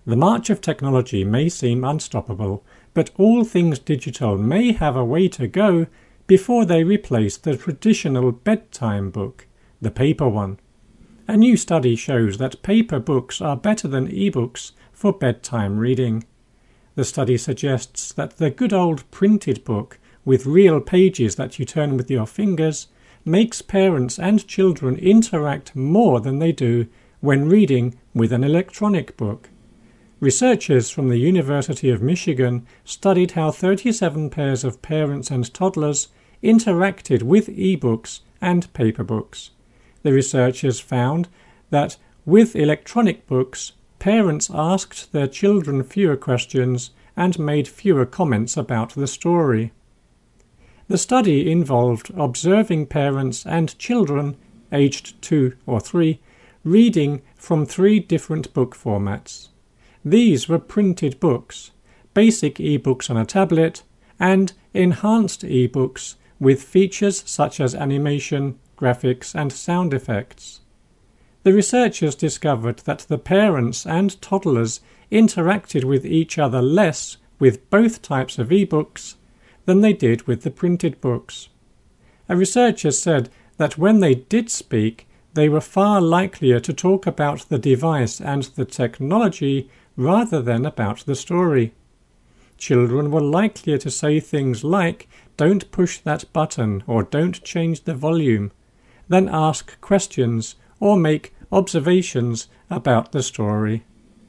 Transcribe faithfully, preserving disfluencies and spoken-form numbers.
The march of technology may seem unstoppable, but all things digital may have a way to go before they replace the traditional bedtime book, the paper one. A new study shows that paper books are better than e-books for bedtime reading. The study suggests that the good old printed book, with real pages that you turn with your fingers, makes parents and children interact more than they do when reading with an electronic book. Researchers from the University of Michigan studied how thirty-seven pairs of parents and toddlers interacted with e-books and paper books. The researchers found that with electronic books, parents asked their children fewer questions and made fewer comments about the story. The study involved observing parents and children, aged two or three, reading from three different book formats. These were printed books, basic e-books on a tablet, and enhanced e-books with features such as animation, graphics, and sound effects. The researchers discovered that the parents and toddlers interacted with each other less with both types of e-books than they did with the printed books. A researcher said that when they did speak, they were far likelier to talk about the device and the technology rather than about the story. Children were likelier to say things like, "Don't push that button" or "Don't change the volume," than ask questions or make observations about the story.